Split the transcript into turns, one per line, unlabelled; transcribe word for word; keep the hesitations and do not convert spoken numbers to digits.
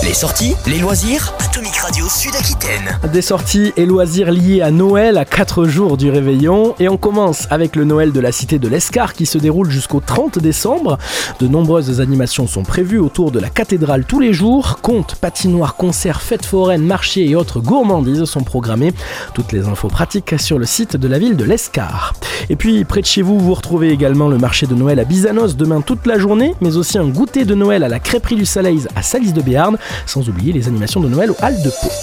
Les sorties, les loisirs, Atomic Radio Sud-Aquitaine.
Des sorties et loisirs liés à Noël, à quatre jours du réveillon. Et on commence avec le Noël de la cité de l'Escar qui se déroule jusqu'au trente décembre. De nombreuses animations sont prévues autour de la cathédrale tous les jours. Contes, patinoires, concerts, fêtes foraines, marchés et autres gourmandises sont programmés. Toutes les infos pratiques sur le site de la ville de l'Escar. Et puis près de chez vous, vous retrouvez également le marché de Noël à Bizanos demain toute la journée, mais aussi un goûter de Noël à la crêperie du Salaise à Salis de Béarn, sans oublier les animations de Noël au Halles de Pau.